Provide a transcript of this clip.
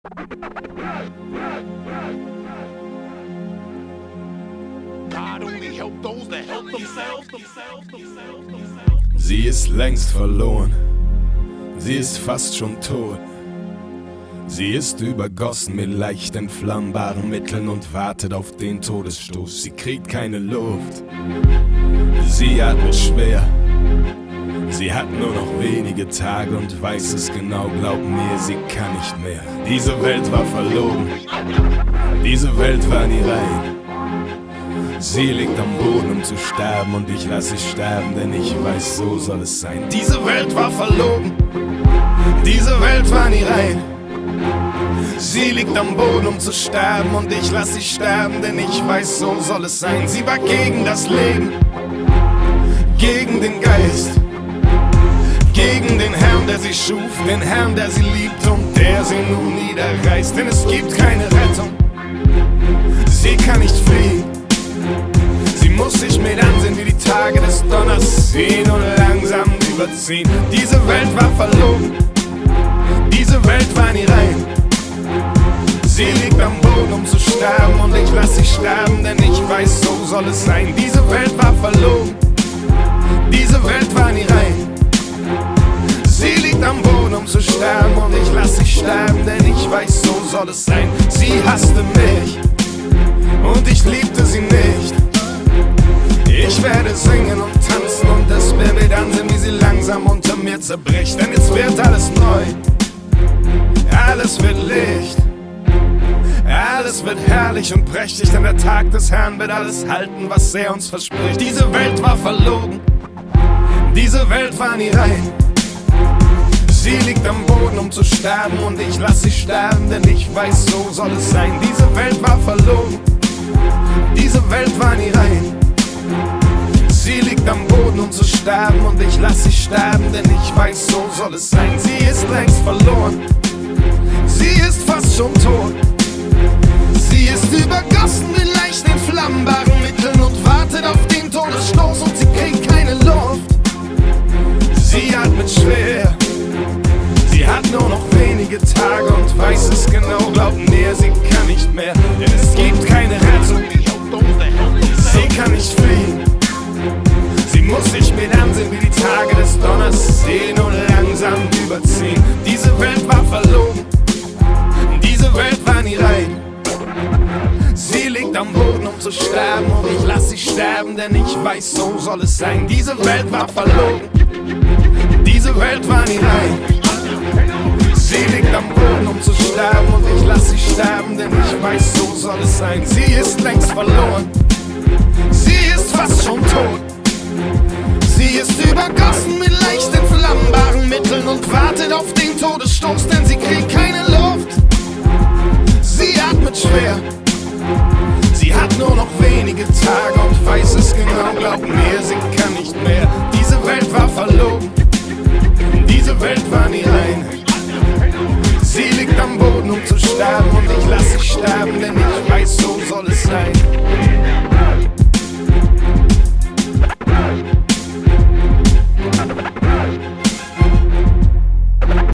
Sie ist längst verloren, sie ist fast schon tot. Sie ist übergossen mit leicht entflammbaren Mitteln und wartet auf den Todesstoß. Sie kriegt keine Luft, sie atmet schwer. Sie hat nur noch wenige Tage und weiß es genau, glaub mir, sie kann nicht mehr. Diese Welt war verlogen, diese Welt war nie rein. Sie liegt am Boden, um zu sterben, und ich lass sie sterben, denn ich weiß, so soll es sein. Diese Welt war verlogen, diese Welt war nie rein. Sie liegt am Boden, um zu sterben, und ich lass sie sterben, denn ich weiß, so soll es sein. Sie war gegen das Leben, gegen den Geist, gegen den Herrn, der sie schuf, den Herrn, der sie liebt und der sie nun niederreißt. Denn es gibt keine Rettung, sie kann nicht fliehen. Sie muss sich mit ansehen, wie die Tage des Donners ziehen und langsam überziehen. Diese Welt war verlogen, diese Welt war nie rein. Sie liegt am Boden, um zu sterben, und ich lass sie sterben, denn ich weiß, so soll es sein. Diese Welt war verlogen, diese Welt war nie rein. Sie liegt am Boden, um zu sterben, und ich lass sie sterben, denn ich weiß, so soll es sein. Sie hasste mich und ich liebte sie nicht. Ich werde singen und tanzen und es wird mit ansehen, wie sie langsam unter mir zerbricht. Denn jetzt wird alles neu, alles wird Licht, alles wird herrlich und prächtig, denn der Tag des Herrn wird alles halten, was er uns verspricht. Diese Welt war verlogen, diese Welt war nie rein. Sie liegt am Boden, um zu sterben, und ich lass sie sterben, denn ich weiß, so soll es sein. Diese Welt war verlogen, diese Welt war nie rein. Sie liegt am Boden, um zu sterben, und ich lass sie sterben, denn ich weiß, so soll es sein. Sie ist längst verloren, sie ist fast schon tot. Sie ist übergossen mit leicht entflammbaren Mitteln und wartet auf den Todesstoß, und sie kriegt keine Luft. Sie atmet schwer, sie hat nur noch wenige Tage und weiß es genau, glaub mir, sie kann nicht mehr. Denn es gibt keine Rettung, sie kann nicht fliehen. Sie muss sich mit ansehen, wie die Tage des Donners sehen und langsam überziehen. Diese Welt war verlogen, diese Welt war nie rein. Sie liegt am Boden, um zu sterben, und ich lass sie sterben, denn ich weiß, so soll es sein. Diese Welt war verlogen, diese Welt war nie rein. Sie liegt am Boden, um zu sterben, und ich lass sie sterben, denn ich weiß, so soll es sein. Sie ist längst verloren, sie ist fast schon tot. Sie ist übergossen mit leicht entflammbaren Mitteln und wartet auf den Todesstoß, denn